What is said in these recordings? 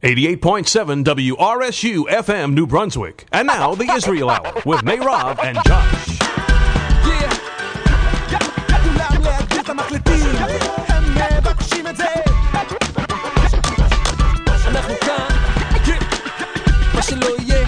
88.7 WRSU FM New Brunswick. And now the Israel Hour with Meirav and Josh. כולם להגדיל את המקלטים, הם מבקשים את זה. אנחנו כאן, מה שלא יהיה.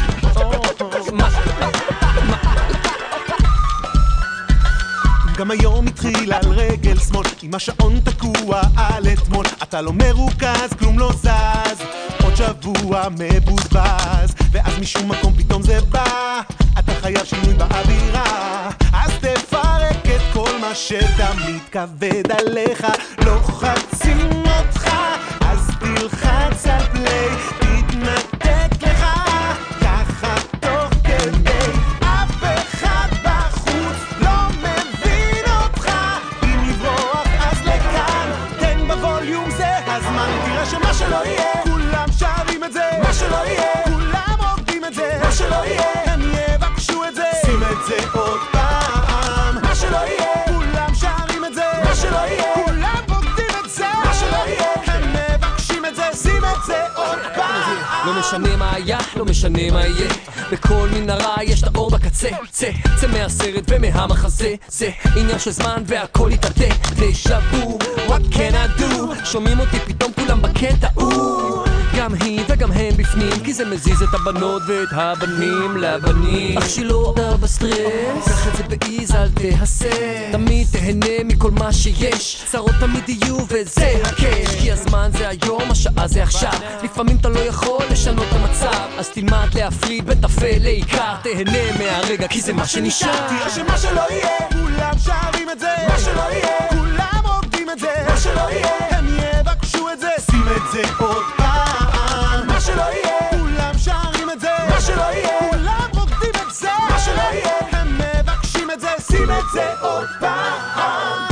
גם היום התחיל על רגל שמאל, עם השעון תקוע על אתמול. אתה לא מרוכז, כלום לא זז, עוד שבוע מבוזבז, ואז משום מקום פתאום זה בא. אתה חייב שינוי באווירה, אז תפרק את כל מה שתמיד כבד עליך. לוחצים אותך, אז תלחץ על פליי, תתנתק לך ככה תוך כדי. אף אחד בחוץ לא מבין אותך, אם לברוח אז לכאן, תן בווליום זה הזמן. תראה שמה שלא יהיה, כולם שרים את זה, מה שלא יהיה, כולם רוקדים את זה, מה שלא יהיה, הם יבקשו את זה, שים את זה עוד פעם, מה שלא יהיה, כולם שרים את זה, מה שלא יהיה, כולם רוקדים את זה, מה שלא יהיה, הם מבקשים את זה, שים את זה עוד פעם. לא משנה מה היה, לא משנה מה יהיה, בכל מנהרה יש את האור בקצה. צא מהסרט ומהמחזה, זה עניין של זמן והכל יתעתה. דשאבו, what can I do? שומעים אותי פתאום כולם בקטע, גם היא וגם הם בפנים, כי זה מזיז את הבנות ואת הבנים לבנים. אך שלא אתה בסטרס, קח את זה באיז, אל תהסס, תמיד תהנה מכל מה שיש, צרות תמיד יהיו וזה הקש, כי הזמן זה היום, השעה זה עכשיו, לפעמים אתה לא יכול לשנות את המצב, אז תלמד להפריד בין טפל לעיקר, תהנה מהרגע כי זה מה שנשאר. תראה שמה שלא יהיה, כולם שרים את זה, מה שלא יהיה, כולם רוקדים את זה, מה שלא יהיה, הם יבקשו את זה, שים את זה עוד פעם, מה שלא יהיה, כולם שרים את זה, מה שלא יהיה, כולם רוקדים את זה, מה שלא יהיה, הם מבקשים את זה, שים את זה עוד פעם,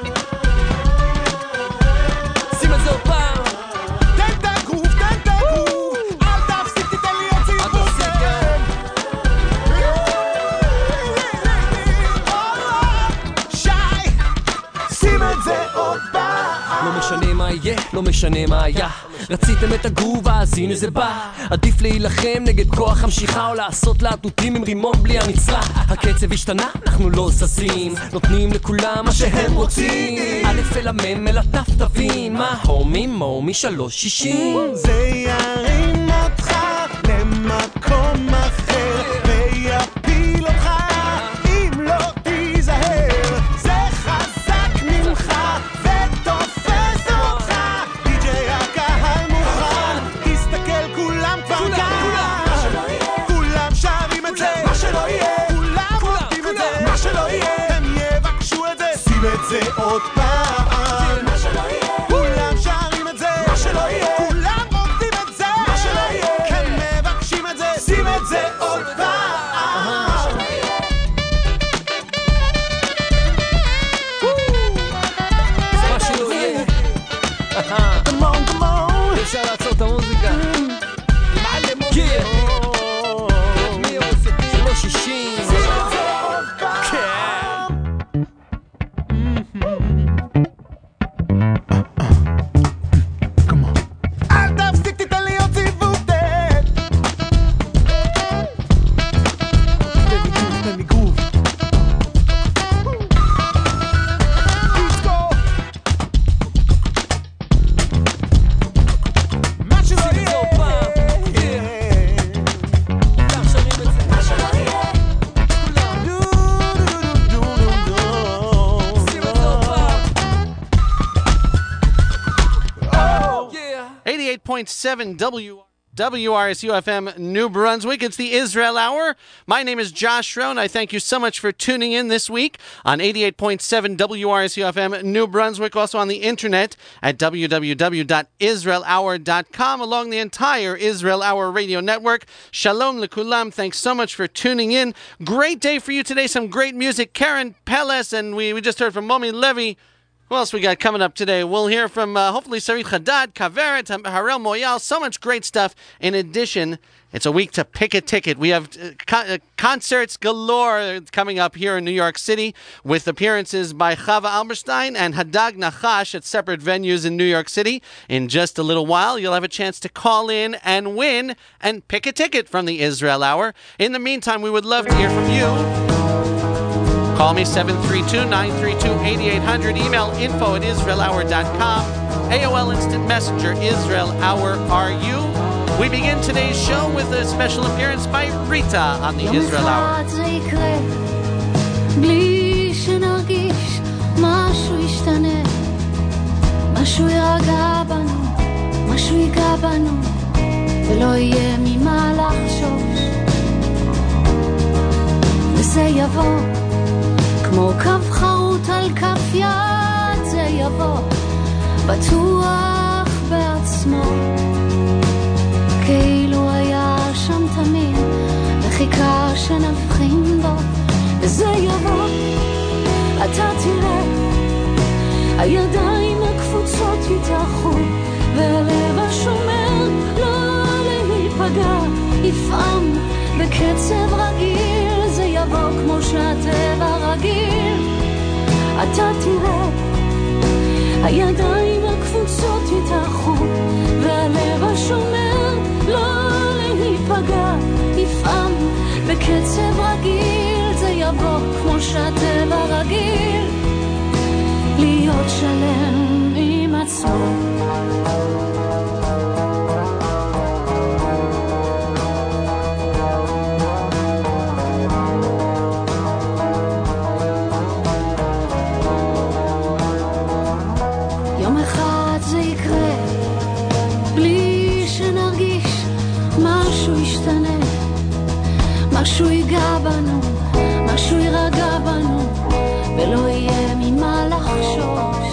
שים את זה עוד פעם. תן את הגרוב, תן את הגרוב, אל תפסיק, תיתן לי עוד ציבור, שי, שים את זה עוד פעם. לא משנה מה יהיה, לא משנה מה היה, רציתם את הגרוב, אז הנה זה בא. עדיף להילחם נגד כוח המשיכה, או לעשות להטוטים עם רימון בלי המצרה. הקצב השתנה, אנחנו לא זזים, נותנים לכולם מה שהם רוצים. א' אל המם אל התף תבין, מה הומי מומי 360. זה ירים אותך למקום אחר, ויפיל אותך אם לא תיזהר. זה חזק ממך ותופס אותך, די.ג'יי הקהל מוכן, תסתכל כולם כבר כאן, כולם שרים את זה, מה שלא יהיה, כולם רוקדים את זה, מה שלא יהיה, הם יבקשו את זה, שים את זה עוד פעם, מה שלא יהיה, כולם שרים את זה, מה שלא יהיה, כולם רוקדים את זה, מה שלא יהיה, הם מבקשים את זה, שים את זה עוד פעם, מה שלא יהיה, מה שלא יהיה. Come on, come on, אפשר לעצור את המוזיקה. מעלה מוזיקה. מי עושה? 360. Come on. אל תפסיק, תיתן לי עוד סיבוב, תן לי גרוב. Let's go. מה שלא יהיה, כולם שרים את זה, מה שלא יהיה, כולם שים את זה עוד פעם. 88.7 WRSU FM New Brunswick. It's the Israel Hour. My name is Josh Rohn. I thank you so much for tuning in this week on 88.7 WRSU FM New Brunswick. Also on the internet at www.israelhour.com along the entire Israel Hour radio network. Shalom lekulam. Thanks so much for tuning in. Great day for you today. Some great music. Karen Peles, and we just heard from Momi Levy. Who else we got coming up today? We'll hear from hopefully Sarit Haddad, Kaveret, Harel Moyal, so much great stuff. In addition, it's a week to pick a ticket. We have concerts galore coming up here in New York City with appearances by Chava Alberstein and Hadag Nachash at separate venues in New York City. In just a little while, you'll have a chance to call in and win and pick a ticket from the Israel Hour. In the meantime, we would love to hear from you. Call me 732-932-8800. Email info@israelhour.com. AOL Instant Messenger, Israel Hour, are you? We begin today's show with a special appearance by Rita on the Israel Hour. בלי שנרגיש משהו ישתנה, משהו ירגע בנו, משהו ייגע בנו, ולא יהיה ממה לחשוש. וזה יבוא כמו קו חרוט על כף יד, זה יבוא בטוח בעצמו, כאילו היה שם תמיד וחיכה שנבחין בו. וזה יבוא, אתה תראה, הידיים הקפוצות יתאחו, והלב השומר לא להיפגע, יפעם בקצב רגיל. זה יבוא כמו שהטבע רגיל, אתה תראה, הידיים הקפוצות יתאחו, והלב השומר לא להיפגע, יפעם בקצב רגיל. זה יבוא כמו שהטבע רגיל, להיות שלם עם עצמו. יום אחד זה יקרה, בלי שנרגיש משהו ישתנה, משהו ייגע בנו, משהו יירגע בנו, ולא יהיה ממה לחשוש.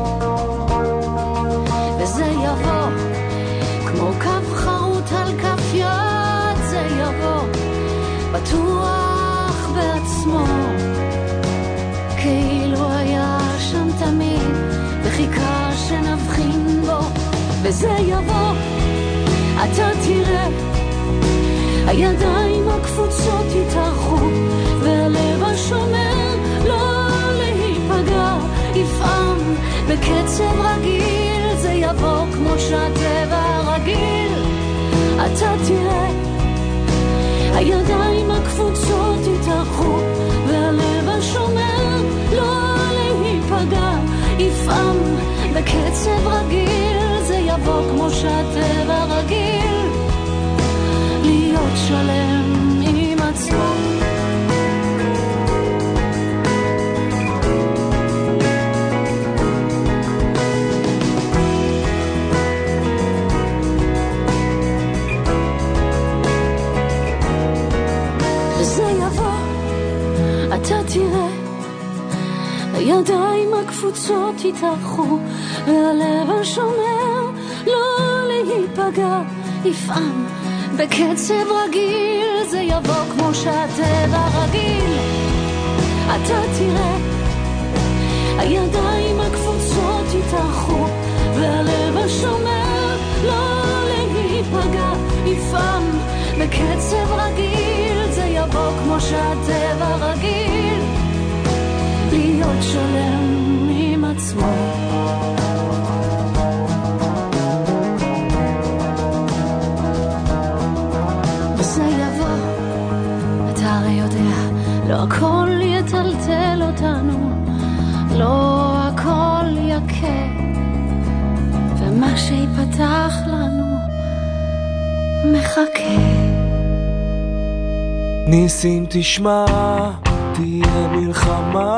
וזה יבוא כמו קו חרוט על כף יד, זה יבוא בטוח בעצמו, כאילו היה שם תמיד וחיכה שנבחין בו. וזה יבוא, אתה תראה, הידיים הקפוצות יתאחו, והלב השומר לא להיפגע, יפעם בקצב רגיל. זה יבוא כמו שהטבע רגיל, אתה תראה, הידיים הקפוצות יתאחו, והלב השומר לא להיפגע, יפעם בקצב רגיל. זה יבוא כמו שהטבע רגיל, להיות שלם עם עצמו. וזה יבוא, אתה תראה, הידיים הקפוצות יתאחו, והלב השומר לא להיפגע, יפעם בקצב רגיל. זה יבוא כמו שהטבע רגיל, אתה תראה, הידיים הקפוצות יתאחו, והלב השומר לא להיפגע, יפעם בקצב רגיל. זה יבוא כמו שהטבע רגיל, להיות שלם עם עצמו. וזה יבוא, אתה הרי יודע, לא הכל יטלטל אותנו, לא הכל יקה, ומה שיפתח לנו מחכה. ניסים תשמע, תהיה מלחמה,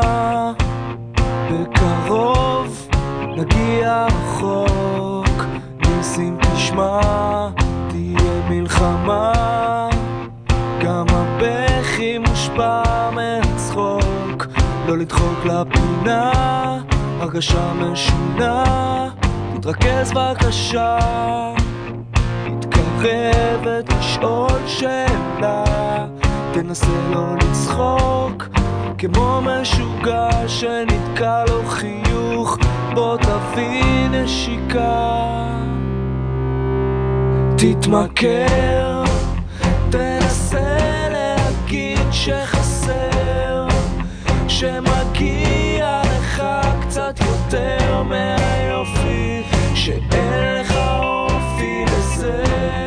בקרוב נגיע רחוק. ניסים תשמע, תהיה מלחמה, גם הבכי מושפע מהצחוק. לא לדחוק לפינה, הרגשה משונה, תתרכז בבקשה, תתקרב ותשאול שאלה, תנסה לא לצחוק, כמו משוגע שנתקע לו חיוך, בוא תביא נשיקה. תתמכר, תנסה להגיד שחסר, שמגיע לך קצת יותר מהיופי, שאין לך אופי לזה.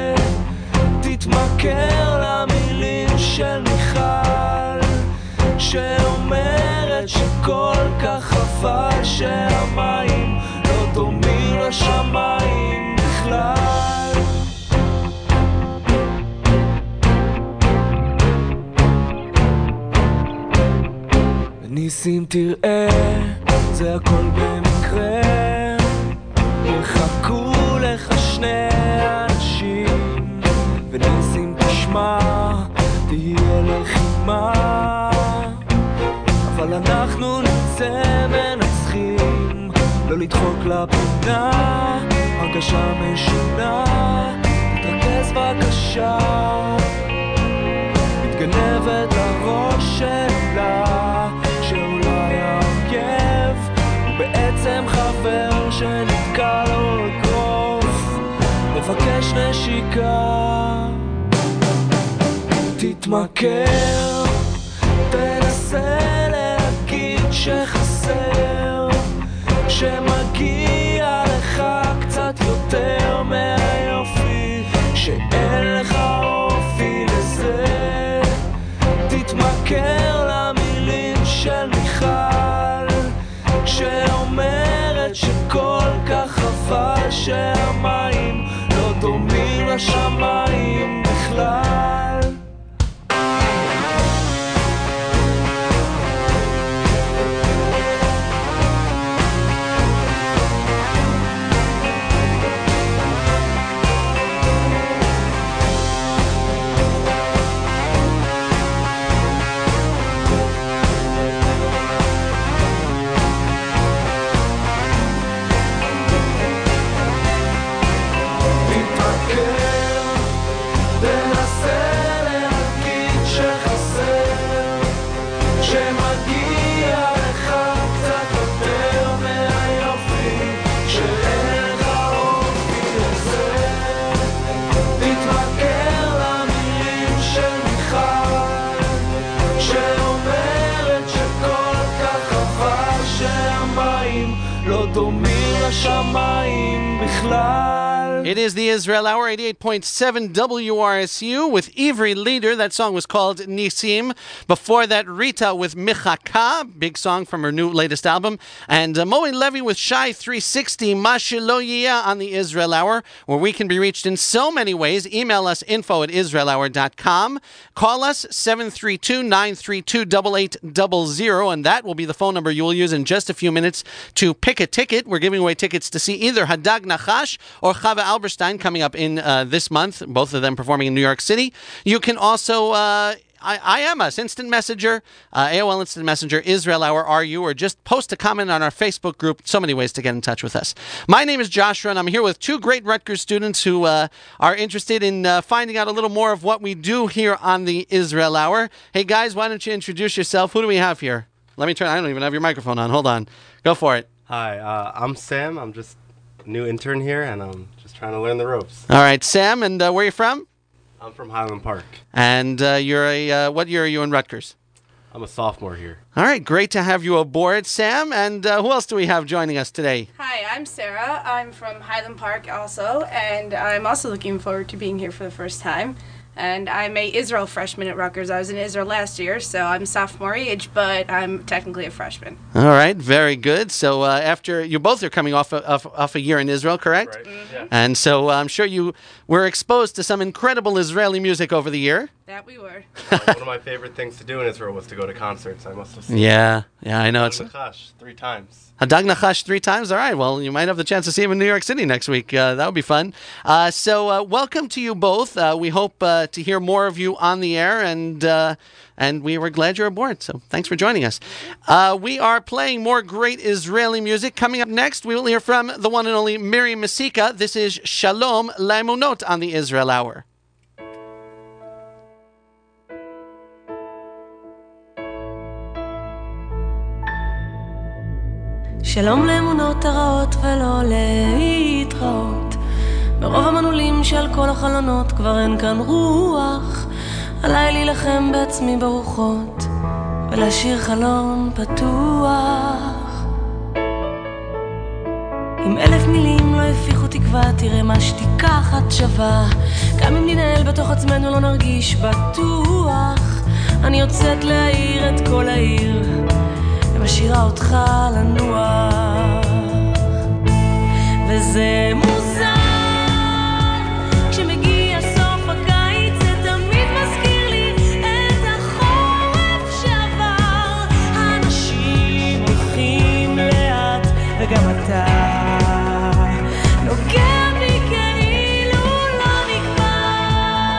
תתמכר למילים של מיכל, שאומרת שכל כך חבל שהמים לא דומים לשמיים בכלל. ניסים תראה, זה הכל במקרה, יחכו לך שני אנשים, וניסים תשמע, תהיה לחימה, אבל אנחנו נצא מנצחים, לא לדחוק לפינה, הרגשה משונה, תתרכז בבקשה, מתגנבת לראש שלה, שאולי האויב הוא בעצם חבר שנתקע לו אגרוף, מבקש נשיקה. תתמכר, תנסה להגיד שחסר, שמגיע לך קצת יותר מהיופי, שאין לך אופי לזה. תתמכר למילים של מיכל, שאומרת שכל כך חבל שהמים לא דומים לשמיים בכלל. It is the Israel Hour, 88.7 WRSU with Ivri Leader. That song was called Nisim. Before that, Rita with Michaka, big song from her new latest album. And Moe Levy with Shy 360, Mashiloyia on the Israel Hour, where we can be reached in so many ways. Email us info@israelhour.com. Call us 732-932-8800, and that will be the phone number you will use in just a few minutes to pick a ticket. We're giving away tickets to see either Hadag Nachash or Chava Alberstein coming up in this month, both of them performing in New York City. You can also IM us, Instant Messenger, AOL Instant Messenger, Israel Hour RU, or just post a comment on our Facebook group. So many ways to get in touch with us. My name is Joshua, and I'm here with two great Rutgers students who are interested in finding out a little more of what we do here on the Israel Hour. Hey guys, why don't you introduce yourself? Who do we have here? Let me turn. I don't even have your microphone on. Hold on. Go for it. Hi, I'm Sam. I'm just a new intern here, and I'm just trying to learn the ropes. All right, Sam, and where are you from? I'm from Highland Park. And you're what year are you in Rutgers? I'm a sophomore here. All right, great to have you aboard, Sam. And who else do we have joining us today? Hi, I'm Sarah. I'm from Highland Park also, and I'm also looking forward to being here for the first time. And I'm a Israel freshman at Rutgers. I was in Israel last year, so I'm sophomore age, but I'm technically a freshman. All right, very good. So after you both are coming off a year in Israel, correct? Right. Mm-hmm. Yeah. And so I'm sure you were exposed to some incredible Israeli music over the year. That we were. One of my favorite things to do in Israel was to go to concerts. I must have seen Yeah, I know. It's Nachash 3 times. Hadag Nachash 3 times? All right, well, you might have the chance to see him in New York City next week. That would be fun. So welcome to you both. We hope to hear more of you on the air, and we were glad you're aboard. So thanks for joining us. We are playing more great Israeli music. Coming up next, we will hear from the one and only Miri Masika. This is Shalom La'emunot on the Israel Hour. שלום לאמונות הרעות ולא להתראות. ברוב המנעולים שעל כל החלונות כבר אין כאן רוח. עליי להילחם בעצמי ברוחות ולהשאיר חלון פתוח. אם 1000 מילים לא הפיחו תקווה, תראה מה שתיקה אחת שווה. גם אם ננהל בתוך עצמנו לא נרגיש בטוח. אני יוצאת להעיר את כל העיר ומשאירה אותך לנוח. וזה מוזר כשמגיע סוף הקיץ, זה תמיד מזכיר לי את החורף שעבר. האנשים הולכים לאט וגם אתה נוגע בי כאילו לא נגמר.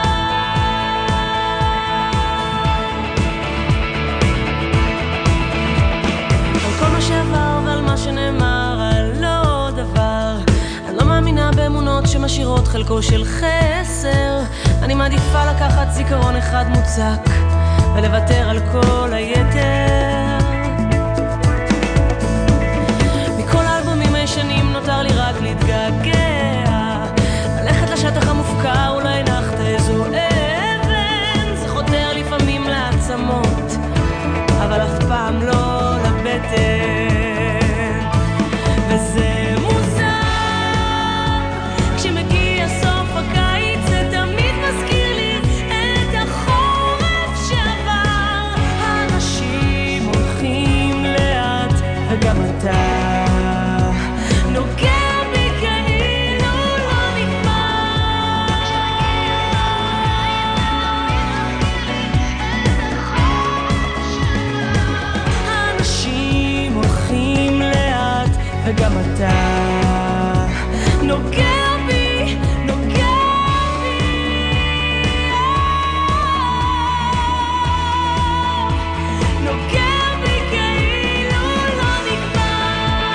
על כל מה שעבר ועל מה שנאמר על לא דבר. אני לא מאמינה באמונות שמשאירות חלקו של חסר. אני מעדיפה לקחת זיכרון אחד מוצק ולוותר על כל היתר. מכל האלבומים הישנים נותר לי רק להתגעגע, ללכת לשטח המופקר, אולי נחת איזו אבן. זה חותר לפעמים לעצמות אבל אף פעם לא לבטן. וזה מוזר כשמגיע סוף הקיץ, זה תמיד מזכיר לי את החורף שעבר. האנשים הולכים לאט וגם אתה נוגע בי כאילו לא נגמר. האנשים הולכים לאט וגם אתה נוגע בי, נוגע בי. נוגע בי כאילו לא נגמר.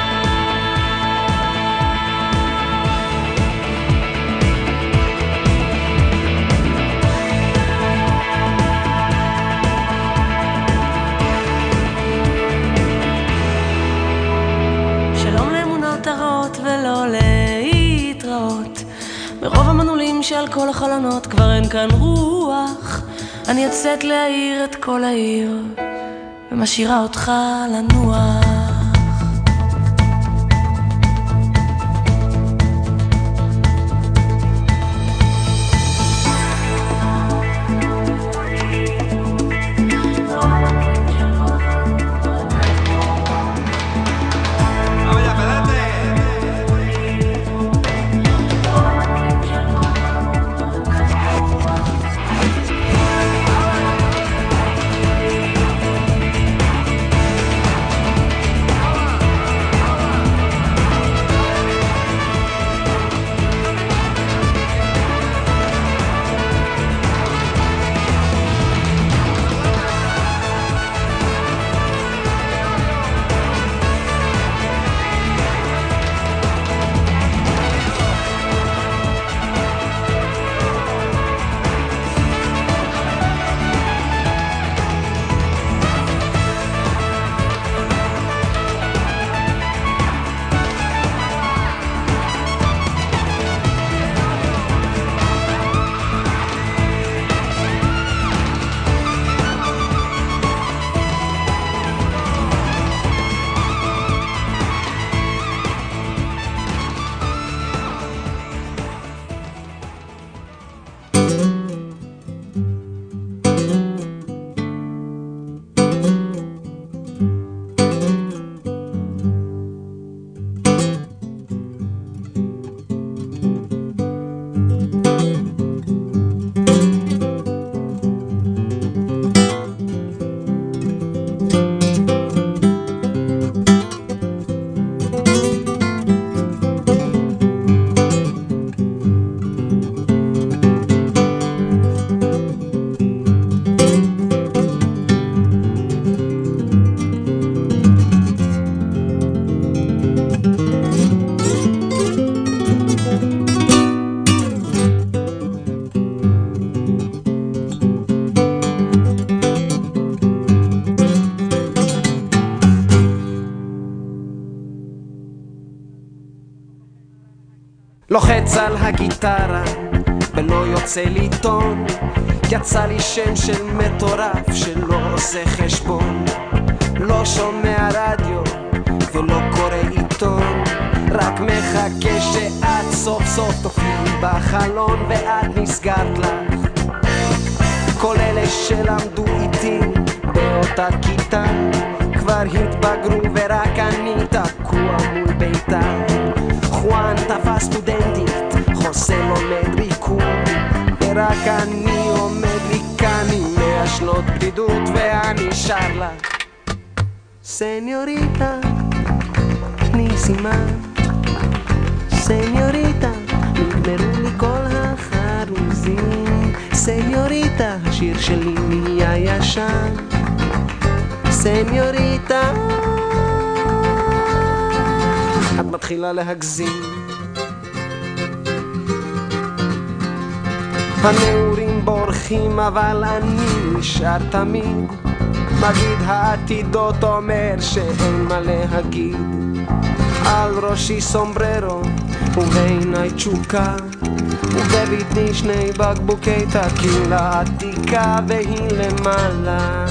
שלום לאמונות הרעות ולא להתראות. מרוב המנעולים שעל כל החלונות כבר אין כאן רוח. אני יוצאת להעיר את כל העיר ומשאירה אותך לנוח. לוחץ על הגיטרה ולא יוצא לי טון, יצא לי שם של מטורף שלא עושה חשבון, לא שומע רדיו ולא קורא עיתון, רק מחכה שאת סוף סוף תופיעי בחלון ואת נסגרת לך. כל אלה שלמדו איתי באותה כיתה כבר התבגרו ורק אני תקוע מול ביתה. חואן תפס סטודנטית, חוסה לומד ריקוד, ורק אני עומד לי כאן עם 100 שנות בדידות ואני שר לה סניוריטה, תני סימן סניוריטה, נגמרו לי כל החרוזים סניוריטה, השיר שלי נהיה ישן סניוריטה, את מתחילה להגזים. הנעורים בורחים אבל אני נשאר תמיד, מגיד העתידות אומר שאין מה להגיד, על ראשי סומבררו ובעיניי תשוקה, ובביטני 2 בקבוקי טקילה עתיקה והיא למעלה.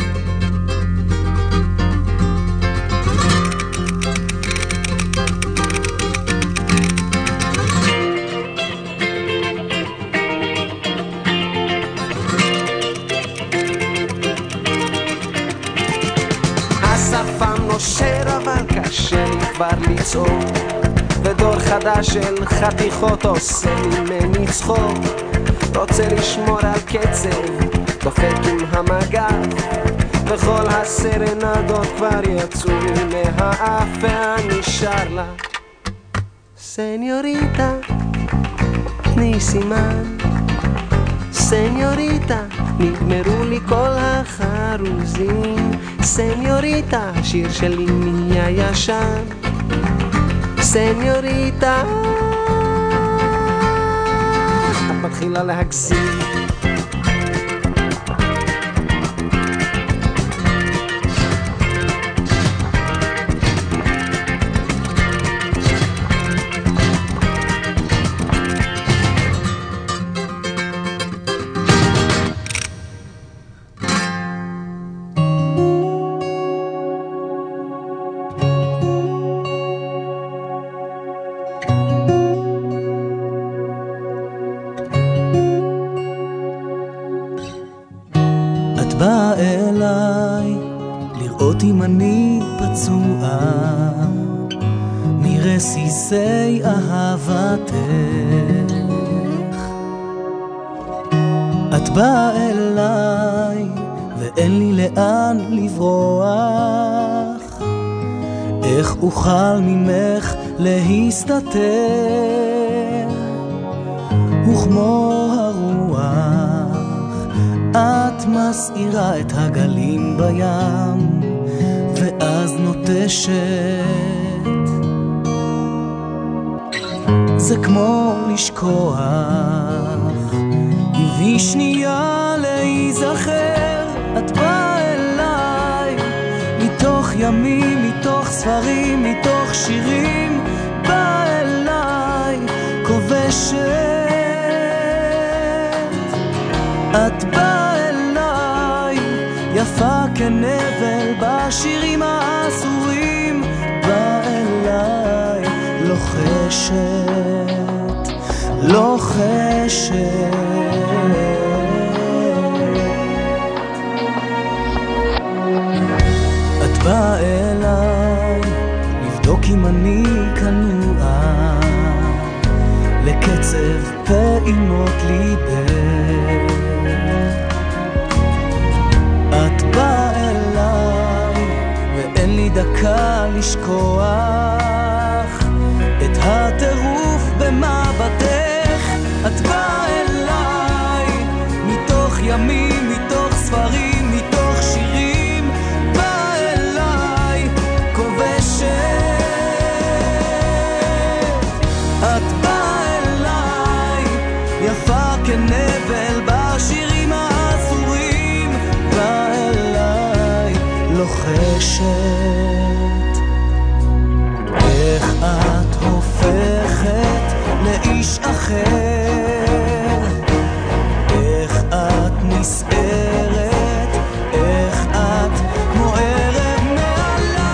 השפם נושר אבל קשה לי כבר לצעוק, ודור חדש של חתיכות עושה ממני צחוק, רוצה לשמור על קצב, דופק עם המגף, וכל הסרנדות כבר יצאו מהאף ואני שר לה סניוריטה, תני סימן סניוריטה, נגמרו לי כל החרוזים סניוריטה, השיר שלי נהיה ישן סניוריטה, את מתחילה להגזים. מרסיסי אהבתך את באה אליי ואין לי לאן לברוח, איך אוכל ממך להסתתר, וכמו הרוח את מסעירה את הגלים בים ואז נוטשת, זה כמו לשכוח ובשנייה להיזכר, את באה אליי מתוך ימים, מתוך ספרים, מתוך שירים, באה אליי כובשת, את באה אליי יפה כנבל בשירים האסורים, באה אליי לוחשת, לוחשת, את באה אליי לבדוק אם אני כנועה לקצב פעימות ליבך, את באה אליי ואין לי דקה לשכוח את הטירוף במבטך, את באה אליי מתוך ימים, מתוך ספרים, מתוך שירים, באה אליי כובשת, את באה אליי יפה כנבל בשירים האסורים, באה אליי לוחשת, איך את הופכת לאיש אחר. איך את נסערת, איך את מוארת מעליי.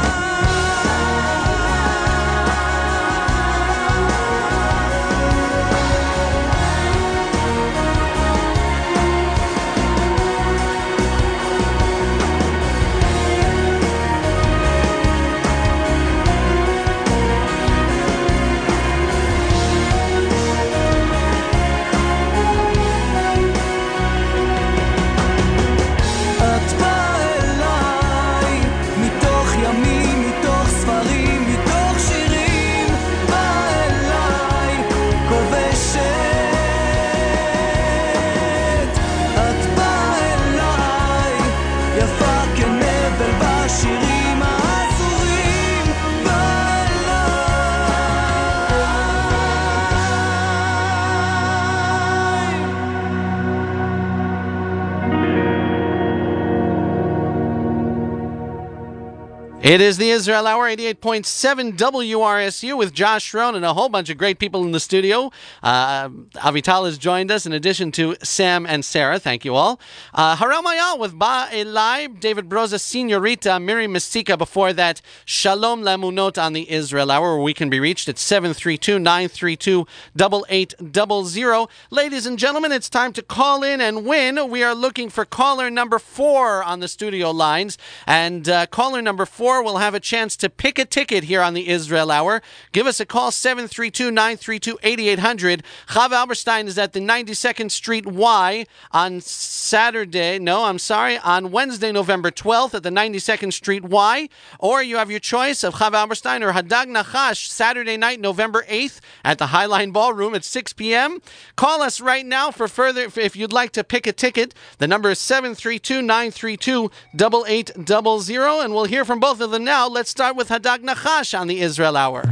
It is the Israel Hour, 88.7 WRSU with Josh Schroen and a whole bunch of great people in the studio. Avital has joined us in addition to Sam and Sarah. Thank you all. Harel Mayal with Ba Elai, David Broza, Senorita, Miri Mesika. Before that, Shalom Lamunot on the Israel Hour, where we can be reached at 732-932-8800. Ladies and gentlemen, it's time to call in and win. We are looking for caller number 4 on the studio lines. And caller number 4 will have a chance to pick a ticket here on the Israel Hour. Give us a call, 732-932-8800. Chava Alberstein is at the 92nd Street Y on on Wednesday, November 12th at the 92nd Street Y. Or you have your choice of Chava Alberstein or Hadag Nachash, Saturday night, November 8th at the Highline Ballroom at 6 p.m. Call us right now for further, if you'd like to pick a ticket. The number is 732-932-8800, and we'll hear from both of them now. Let's start with Hadag Nachash on the Israel Hour.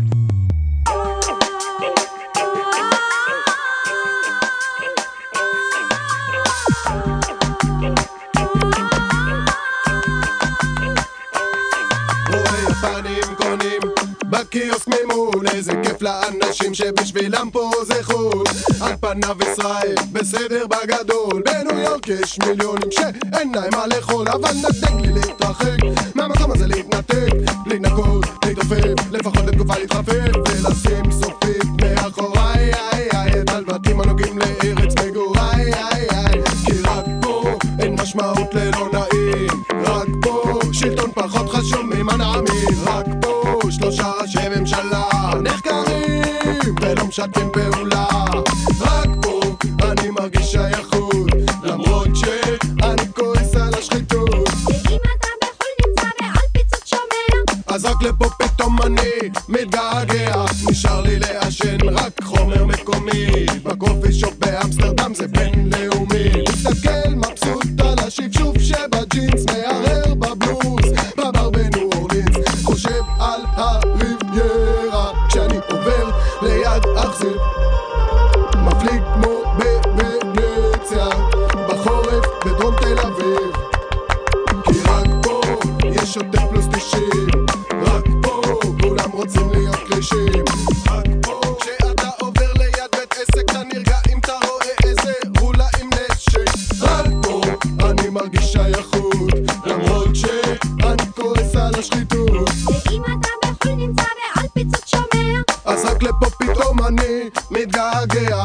בקיוסק ממול, איזה כיף לאנשים שבשבילם פה זה חול. על פניו ישראל בסדר בגדול, בניו יורק יש מיליונים שאין להם מה לאכול, אבל נתק לי להתרחק מהמקום הזה, להתנתק, להתנקות, להתעופף, לפחות לתקופה להתחפף ולשים סופית מאחוריי, את הלבטים הנוגעים לארץ מגוריי, כי רק פה אין משמעות ללא נעים, רק פה שלטון פחות חשוב ממנעמים, רק פה 3 ראשי ממשלה נחקרים ולא משתפים פעולה, רק פה אני מרגיש שייכות למרות שאני כועס על השחיתות. ואם אתה בחול נמצא ועל פיצות שומע, אז רק לפה פתאום אני מתגעגע, נשאר לי לעשן רק חומר מקומי, בקופי שופ באמסטרדם זה בינלאומי, מסתכל מבסוט על השפשוף שבג'ינס, מערער בבלוז בבר בניו אורלינס, חושב על הריביירה כשאני עובר ליד אכזיב, מפליג כמו בוונציה בחורף בדרום תל אביב, כי רק פה יש שוטף פלוס 90, רק פה כולם רוצים להיות קלישים, רק פה כשאתה עובר ליד בית עסק אתה נרגע אם אתה רואה איזה רולה עם נשק, רק פה אני מרגיש שייכות למרות שאני כועס על השחיתות. ואם אתה בחול נמצא ועל פיצות שומע, אז רק לפה פתאום אני מתגעגע.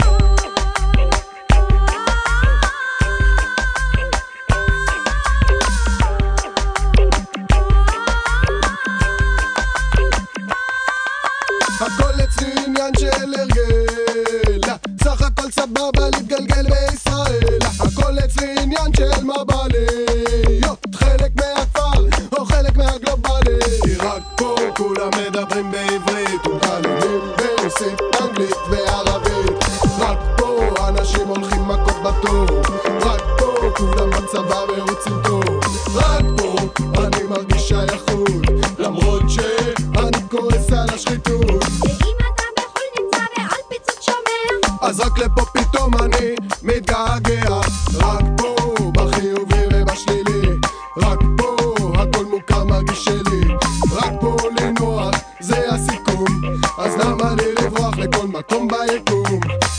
הכל אצלי עניין של הרגל, סך הכל סבבה להתגלגל בישראל, הכל אצלי עניין של מבליות, חלק מהכפר או חלק מהגלובלי, כי רק פה כולם מדברים בעברית ומתעלמים ברוסית, אנגלית וערבית, רק פה אנשים הולכים מכות בתור, רק פה כולם בצבא ורוצים טוב, רק פה אני מרגיש שייכות למרות שאני כועס על השחיתות. ואם אתה בחול נמצא ועל פיצות שומע, אז רק לפה פתאום אני מתגעגע, רק פה בחיובי ובשלילי, רק פה הכל מוכר מרגיש שלי, רק פה לנוח זה הסיכום, אז למה לי לברוח לכל מקום ביקום,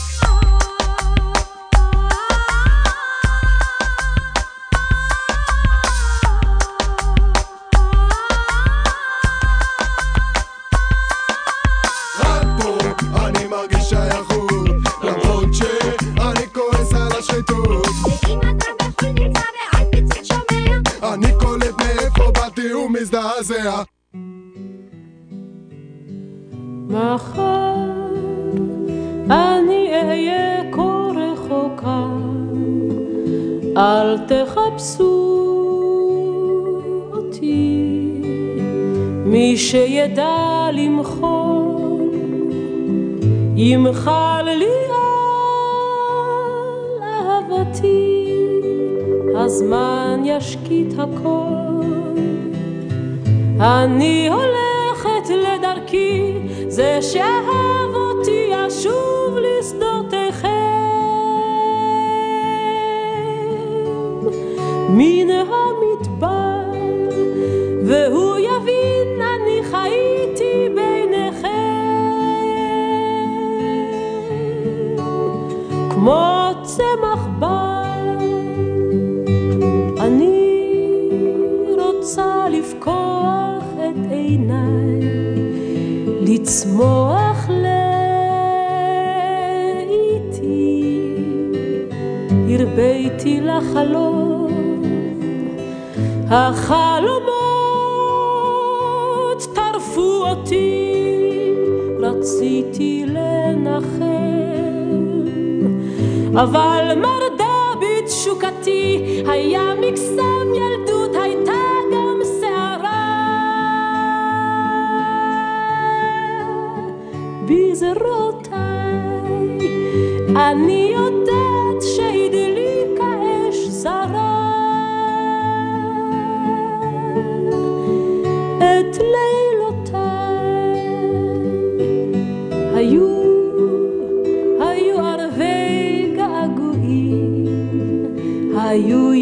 השחיתות. ואם אתה בחול נמצא ועל פיצוץ שומע, אני קולט מאיפה באתי ומזדעזע. מחר אני אהיה כה רחוקה, אל תחפשו אותי, מי שידע למחול ימחל לי על אהבתי, הזמן ישקיט הכל, אני הולכת לדרכי, זה שאהב אותי ישוב לשדותיכם, מן המדבר והוא יבין אני חייתי ביניכם, כמו צמח בר אני רוצה לפקוח את עיניי, לצמוח לאיתי, הרביתי לחלום, החלומות טרפו אותי, רציתי לנחם, אבל מרדה בתשוקתי, היה מקסם ילדות, הייתה גם שערה בזרועותיי, אני יודעת שהדליק האש זרה את לילותיי, היו ערבי געגועים, היו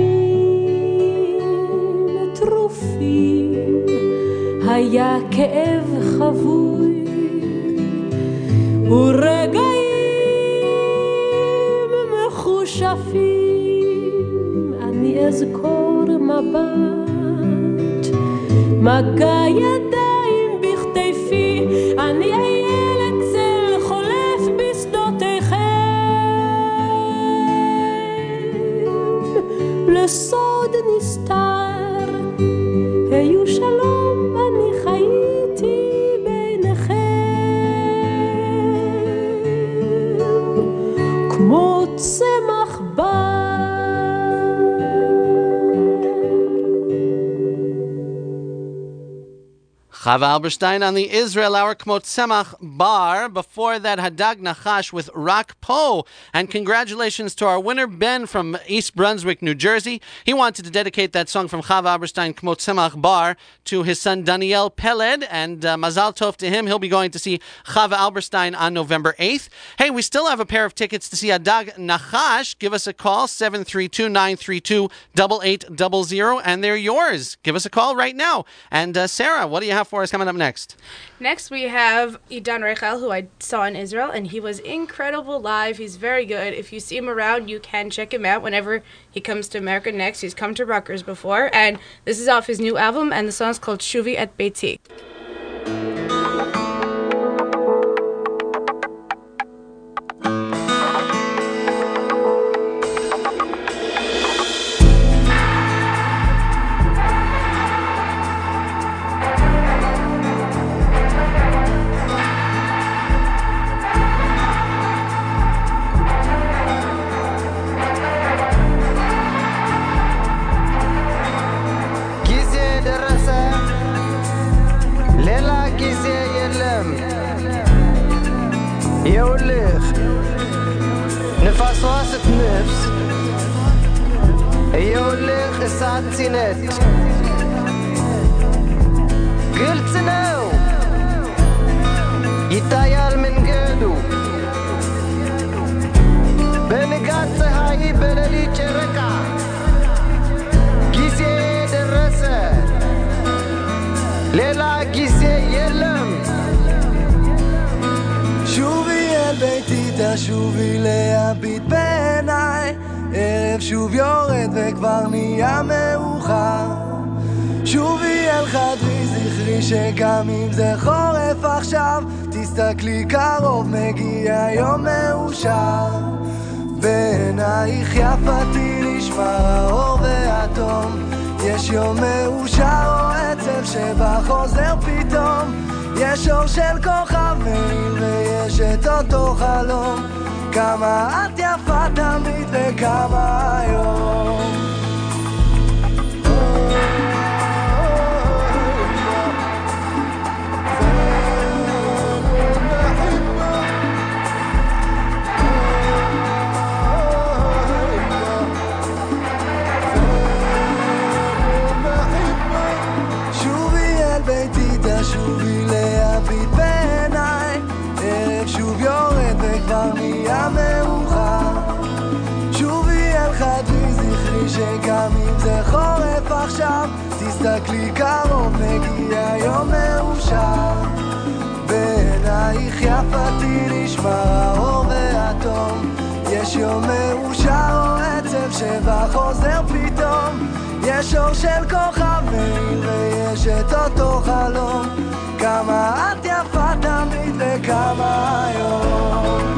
ימים טרופים, היה כאב חבוי ורגעים מחושפים, אני אזכור מבט, מגע ידיים בכתפי, אני הילד צל חולף בשדותיכם, לסוד נסתר, היו שלום, אני חייתי ביניכם, כמו צמח בר. Chava Alberstein on the Israel Hour, Kmot Semach Bar. Before that, Hadag Nachash with Rock Po. And congratulations to our winner, Ben from East Brunswick, New Jersey. He wanted to dedicate that song from Chava Alberstein, Kmot Semach Bar, to his son Daniel Peled. And Mazal Tov to him. He'll be going to see Chava Alberstein on November 8th. Hey, we still have a pair of tickets to see Hadag Nachash. Give us a call, 732-932-8800, and they're yours. Give us a call right now. And Sarah, what do you have for us coming up next? Next, we have Idan Rechel, who I saw in Israel, and he was incredible live. He's very good. If you see him around, you can check him out whenever he comes to America next. He's come to Rutgers before, and this is off his new album, and the song's called Shuvi et Beiti. يولخ نفس واسط نفس يولخ الساعة سينت قلت نو يتايال من قدو بنقات صهاي بلالي جرقا كيسي درسة ليلا كيسي يلم שובי אל ביתי, תשובי להביט בעיניי, ערב שוב יורד וכבר נהיה מאוחר. שובי אל חדרי, זכרי שגם אם זה חורף עכשיו, תסתכלי קרוב, מגיע יום מאושר. בעיניי בעינייך יפתי נשמר האור והתום יש יום מאושר או עצב שבא חוזר פתאום יש אור של כוכב מאיר ויש את אותו חלום כמה את יפה תמיד וכמה היום שובי להביט בעיניי ערב שוב יורד וכבר נהיה מאוחר שובי אל חדרי זכרי שגם אם זה חורף עכשיו תסתכלי קרוב מגיע יום מאושר בעינייך יפתי נשמר האור והתום יש יום מאושר או עצב שבא חוזר פתאום יש אור של כוכב מאיר ויש את אותו חלום כמה את יפה תמיד וכמה היום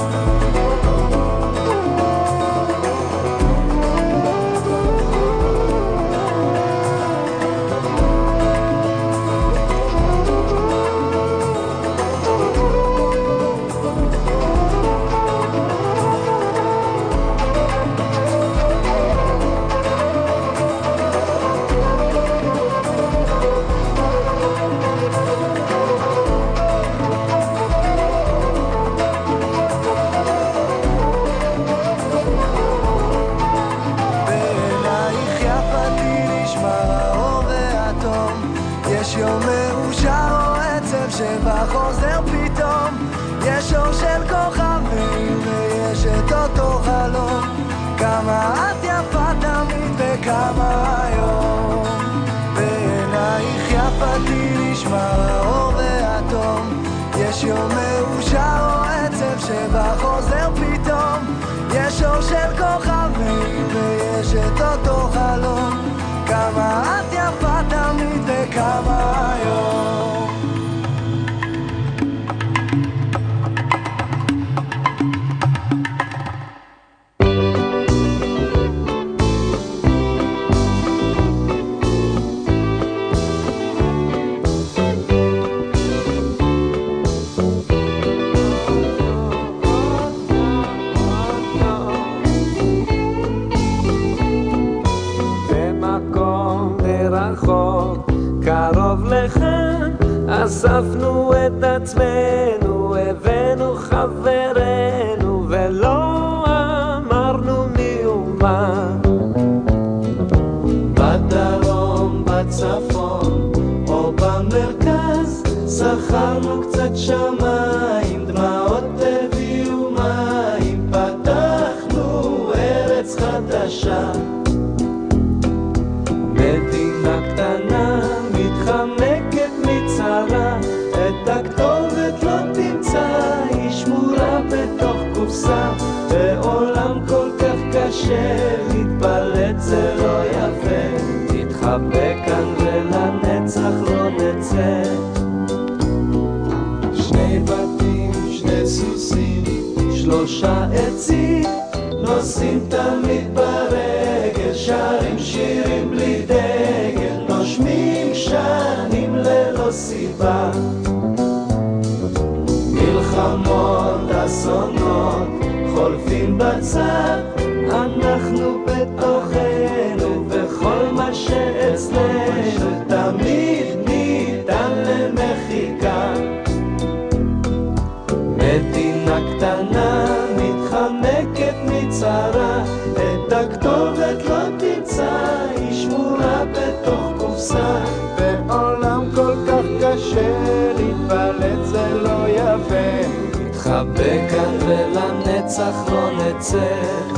שבא חוזר פתאום יש אור של כוכב מאיר ויש את אותו חלום כמה את יפה תמיד וכמה היום בעינייך יפתי נשמר האור והתום יש יום מאושר או עצב שבא חוזר פתאום יש אור של כוכב מאיר ויש את אותו חלום כמה את יפה תמיד וכמה היום קרוב לכאן אספנו את עצמנו הבאנו חברנו ולא אמרנו מי ומה בדרום בצפון או במרכז שכרנו קצת שמיים דמעות הביאו מים פתחנו ארץ חדשה מדינה קטנה מתחמקת מצרה את הכתובת לא תמצא היא שמורה בתוך קופסה בעולם כל כך קשה להתפלט זה לא יפה תתחבא כאן ולנצח לא נצא שני בתים שני סוסים שלושה עצים נוסעים תמיד ברגל שרים שירים בלי דגל נושמים שנים ללא סיבה מלחמות אסונות חולפים בצד אנחנו בתוכנו וכל מה שאצלנו תמיד ניתן למחיקה מדינה קטנה מתחמקת מצרה את הכתובת לא תמצא היא שמורה בתוך קופסה בעולם כל כך קשה להתפלט זה לא יפה מתחבא כאן ולנצח לא נצא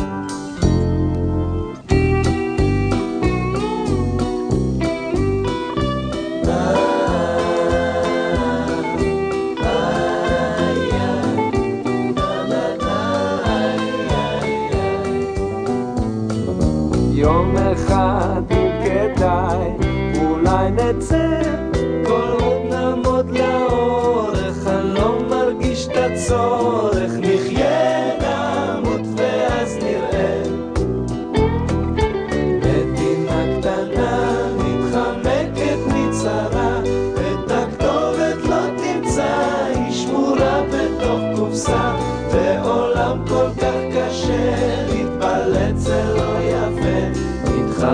יום אחד כדאי אולי נצא כל עוד נעמוד לאורך אני לא מרגיש את הצורך נחיה נמות ואז נראה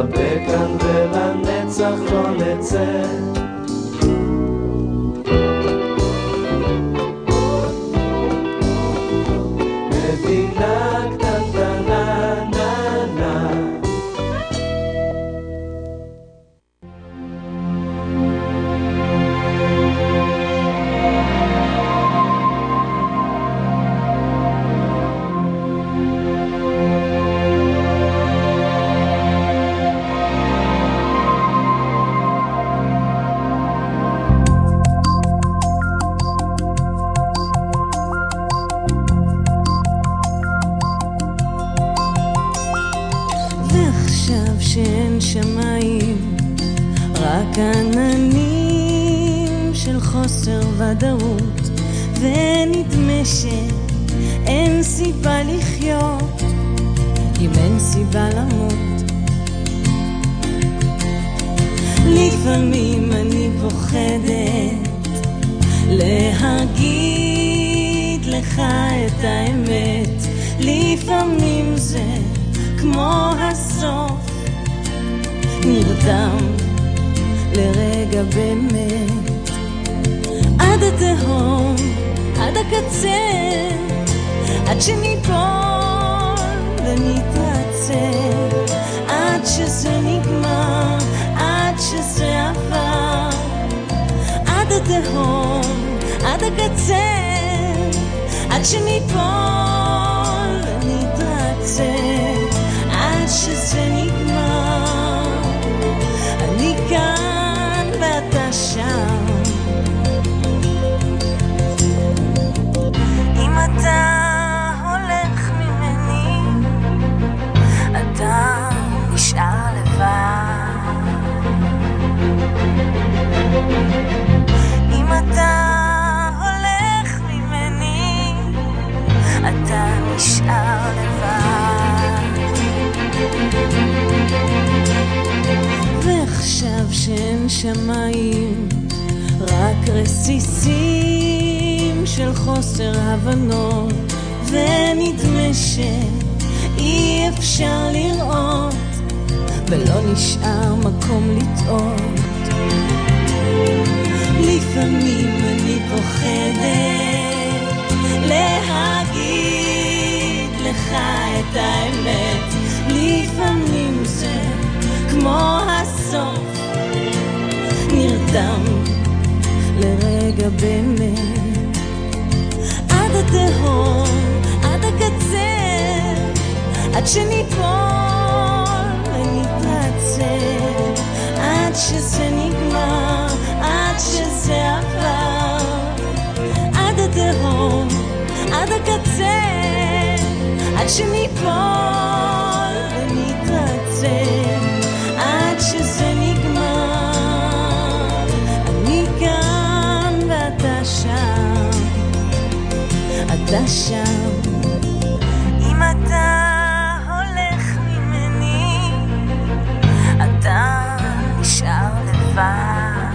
נחבק כאן ולנצח לא נצא. מדינה קטנטנה ננה. שאין שמיים, רק עננים של חוסר ודאות, ונדמה שאין סיבה לחיות אם אין סיבה למות. לפעמים אני פוחדת להגיד לך את האמת, לפעמים זה כמו הסוף, נרדם לרגע באמת, עד התהום, עד הקצה, עד שניפול ונתרצה, עד שזה נגמר, עד שזה עבר, עד התהום, עד הקצה, עד שניפול ונתרצה, עד שזה נגמר. אני כאן ואתה שם. אם אתה הולך ממני, אתה נשאר לבד. אם אתה הולך ממני, אתה נשאר לבד. ועכשיו שאין שמיים, רק רסיסים של חוסר הבנות, ונדמה שאי אפשר לראות, ולא נשאר מקום לטעות. לפעמים אני פוחדת להגיד לך את האמת, לפעמים זה כמו הסוף, נרדם לרגע באמת, עד התהום, עד הקצה, עד שניפול ונתרצה, עד שזה נגמר, עד שזה עבר, עד התהום, עד הקצה, עד שניפול ונתרצה, עד שזה נגמר. אני כאן ואתה שם, אתה שם. אם אתה הולך ממני, אתה נשאר לבד.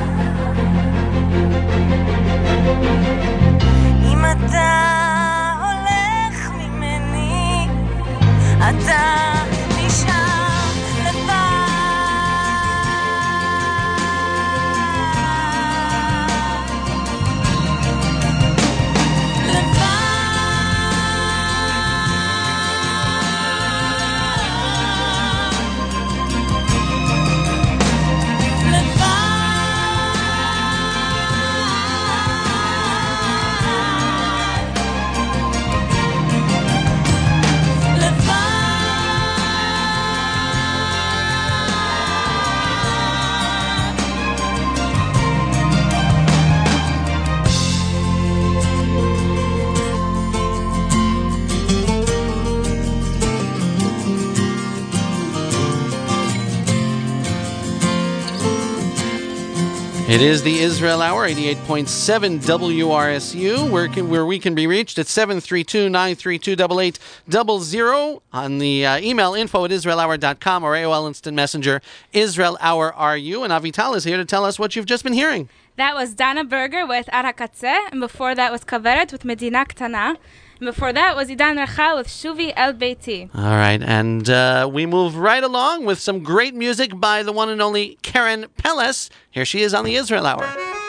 אם אתה הולך ממני, אתה נשאר לבד. It is the Israel Hour, 88.7 WRSU, where we can be reached at 732-932-8800 on the email info@israelhour.com or AOL Instant Messenger, Israel Hour RU. And Avital is here to tell us what you've just been hearing. That was Dana Berger with Arakatze, and before that was Kaveret with Medina Ktana. And before that was Idan Rachal with Shuvi El Beiti. All right, and we move right along with some great music by the one and only Karen Peles. Here she is on the Israel Hour.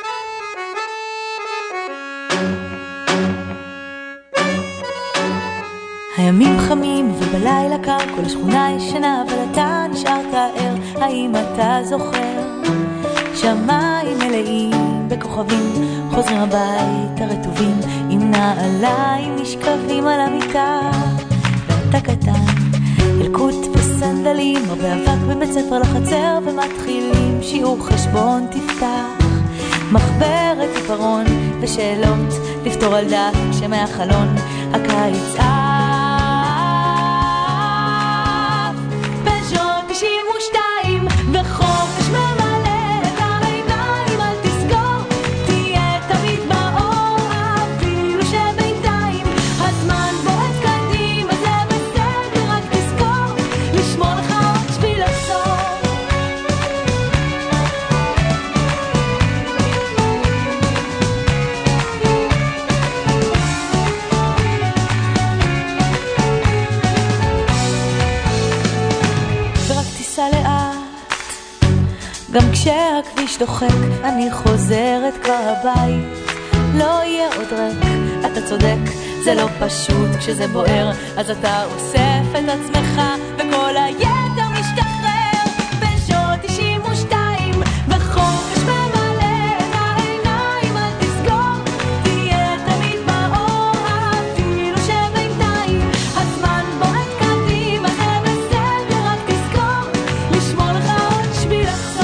הימים חמים ובלילה קר, כל השכונה ישנה אבל אתה נשארת ער. האם אתה זוכר? שמיים מלאים בכוכבים, חוזרים הביתה רטובים, עם נעליים נשכבים על המיטה. ואתה קטן, ילקוט וסנדלים, הרבה אבק בבית ספר לחצר, ומתחילים שיעור חשבון. תפתח מחברת עיפרון ושאלות לפתור על דף שמהחלון הקיץ עף. פז'ו 92 וחופש ממלא את העיניים, אל תסגור, תהיה תמיד באור, אפילו שבינתיים הזמן בועט קדימה, זה בסדר, רק תזכור לשמור לך עוד שביל לחזור. גם כשהכביש דוחק אני חוזרת כבר הבית, לא יהיה עוד ריק, אתה צודק, זה לא פשוט כשזה בוער, אז אתה אוסף את עצמך וכל היתר משתחרר. פז'ו 92 וחופש ממלא את העיניים, אל תסגור, תהיה תמיד באור, אפילו שבינתיים הזמן בועט קדימה, זה בסדר, רק תזכור לשמור לך עוד שביל לחזור.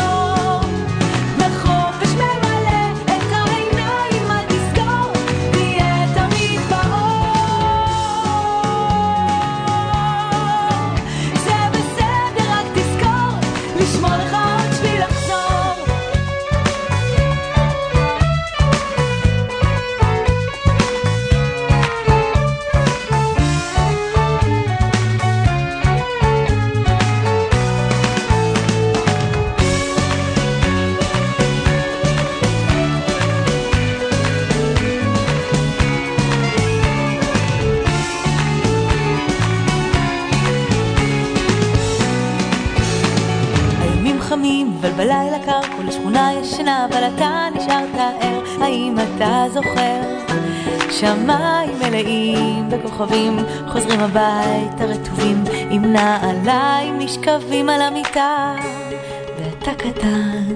אבל בלילה קר, כל השכונה ישנה, אבל אתה נשארת ער. האם אתה זוכר? שמיים מלאים בכוכבים, חוזרים הביתה רטובים, עם נעליים נשכבים על המיטה, ואתה קטן.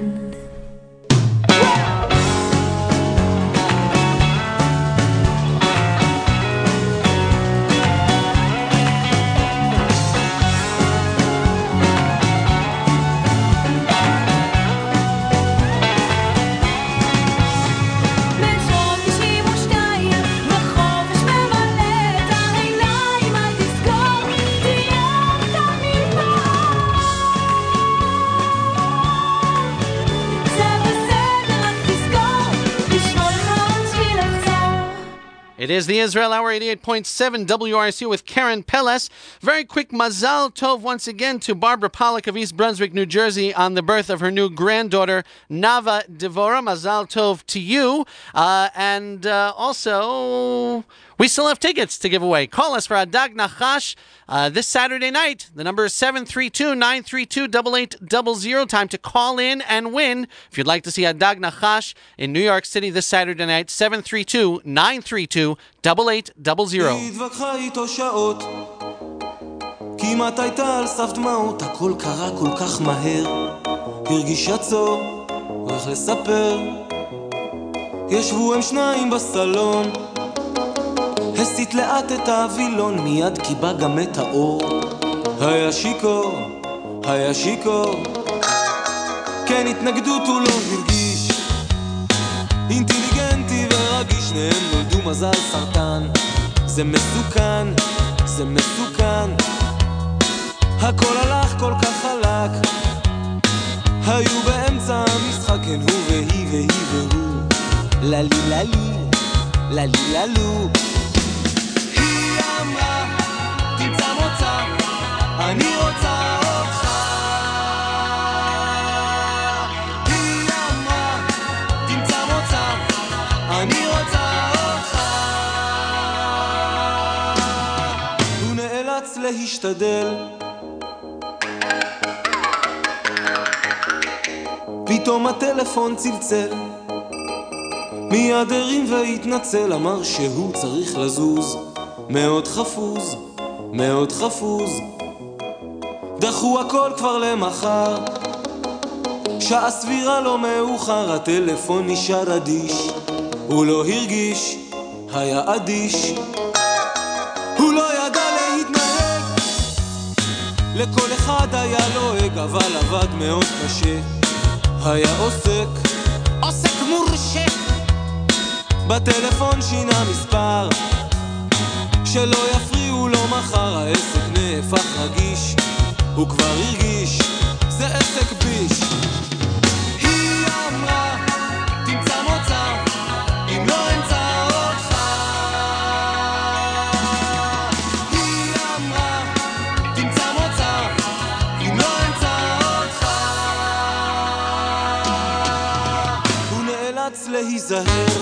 It is the Israel Hour, 88.7 WRSU with Karen Peles. Very quick Mazal Tov once again to Barbara Pollack of East Brunswick, New Jersey, on the birth of her new granddaughter, Nava Devora. Mazal Tov to you. And also, we still have tickets to give away. Call us for Adag Nachash this Saturday night. The number is 732-932-8800. Time to call in and win. If you'd like to see Adag Nachash in New York City this Saturday night, 732-932-8800. התווכחה איתו שעות, כמעט הייתה על סף דמעות, הכל קרה כל כך מהר, הרגישה צור, הולך לספר. ישבו הם שניים בסלון, הסיט לאט את האבילון, מיד קיבה גם את האור. היה שיקור, היה שיקור, כן התנגדות הוא לא הרגיש, אינטליגנטי ורגיש, שניהם נולדו מזל סרטן. זה מסוכן, זה מסוכן, הכל הלך כל כך חלק, היו באמצע המשחק, כן הוא והיא והיא והוא, ללי ללי, ללי ללו. היא אמרה, תמצא מוצא, אני רוצה אותך. היא אמרה, תמצא מוצא, אני רוצה אותך. להשתדל. פתאום הטלפון צלצל, מיד הרים והתנצל, אמר שהוא צריך לזוז, מאוד חפוז, מאוד חפוז. דחו הכל כבר למחר, שעה סבירה לא מאוחר, הטלפון נשאר אדיש, הוא לא הרגיש, היה אדיש, הוא לא ידע להתנהג, לכל אחד היה לועג, אבל עבד מאוד קשה, היה עוסק מורשה, בטלפון שינה מספר, שלא יפריעו לו מחר, העסק נהפך רגיש, הוא כבר הרגיש, זה עסק ביש. היא אמרה, תמצא מוצא, אם לא אמצא אותך. היא אמרה, תמצא מוצא, אם לא אמצא אותך. הוא נאלץ להיזהר,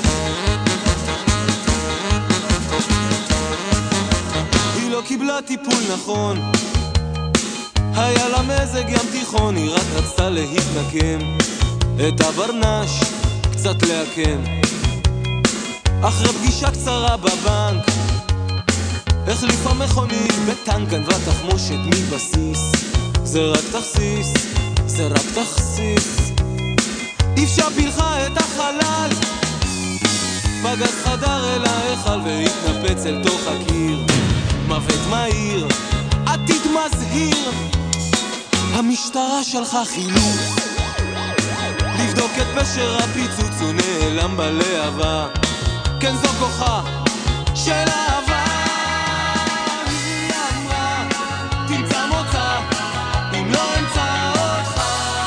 היא לא קיבלה טיפול נכון, היה לה מזג ים תיכון, היא רק רצתה להתנקם, את הברנש קצת להקם. אחרי פגישה קצרה בבנק, החליפה מכונית בטנק, גנבה תחמושת מבסיס, זה רק תכסיס, זה רק תכסיס. אפשר פילחה את החלל, פגז חדר אל ההיכל והתנפץ אל תוך הקיר, מוות מהיר, עתיד מזהיר. המשטרה שלחה חילוץ לבדוק את פשר הפיצוץ, הוא נעלם בלהבה, כן זו כוחה של אהבה. היא אמרה, תמצא מוצא, אם לא אמצא אותך.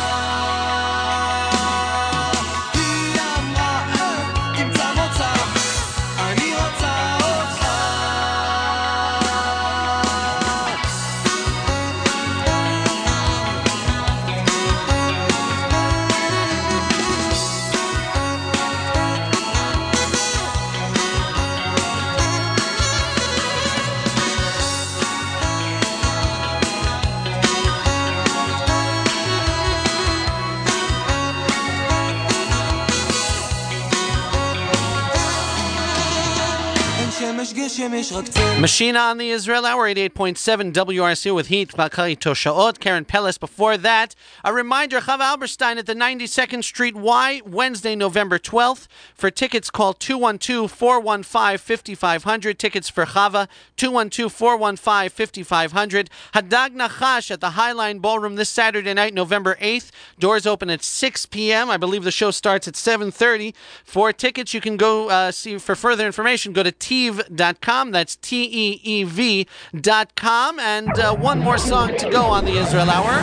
היא אמרה, תמצא מוצא, אני רוצה אותך. Machina on the Israel Hour, 88.7 WRC with Heat, Bakari Toshaot, Karen Pellis. Before that, a reminder, Chava Alberstein at the 92nd Street Y, Wednesday, November 12th. For tickets, call 212-415-5500. Tickets for Chava, 212-415-5500. Hadag Nachash at the Highline Ballroom this Saturday night, November 8th. Doors open at 6 p.m. I believe the show starts at 7:30. For tickets, you can go see. For further information, go to teev.com. That's TEEV.com. And one more song to go on the Israel Hour.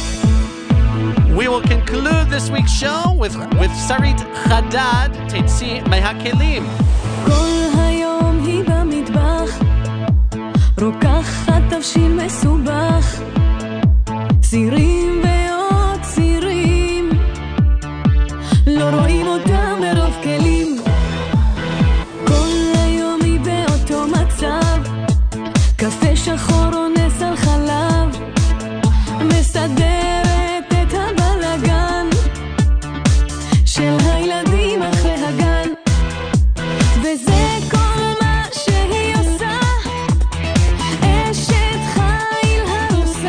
We will conclude this week's show with Sarit Chadad, Tetzi Mehakelim. כל היום היא במטבח, רוקחת תבשיל מסובך, צירים ועוד צירים, לא רואים אותם מרוב כלים. קפה שחור או נס על חלב, מסדרת את הבלגן של הילדים אחרי הגן, וזה כל מה שהיא עושה, אשת חיל הרוסה.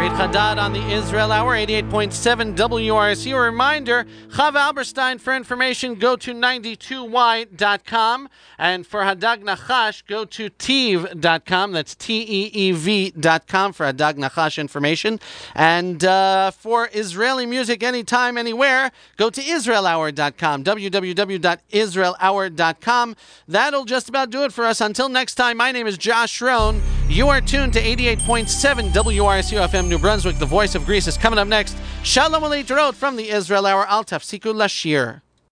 Beit Hadad on the Israel Hour, 88.7 WRSU. A reminder, Chava Alberstein, for information, go to 92y.com. And for Hadag Nachash, go to teev.com. That's teev.com for Hadag Nachash information. And for Israeli music anytime, anywhere, go to israelhour.com, www.israelhour.com. That'll just about do it for us. Until next time, my name is Josh Rohn. You are tuned to 88.7 WRSU FM New Brunswick. The voice of Greece is coming up next. Shalom Aleichem from the Israel Hour. Al Tafsiku Lashir.